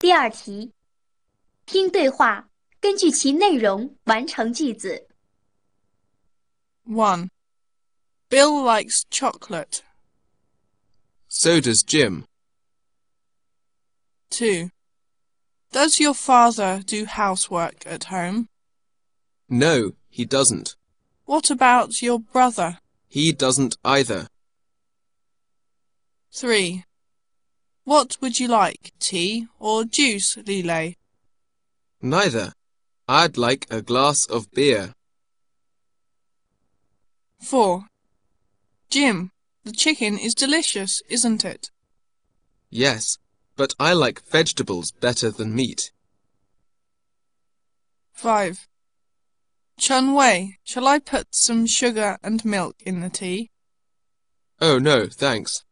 第二题，听对话，根据其内容完成句子。 1. Bill likes chocolate. So does Jim. 2. Does your father do housework at home? No, he doesn't. What about your brother? He doesn't either. 3. What would you like, tea or juice, Lile? Neither. I'd like a glass of beer. 4. Jim, the chicken is delicious, isn't it? Yes, but I like vegetables better than meat. 5. Chun Wei, shall I put some sugar and milk in the tea? Oh no, thanks.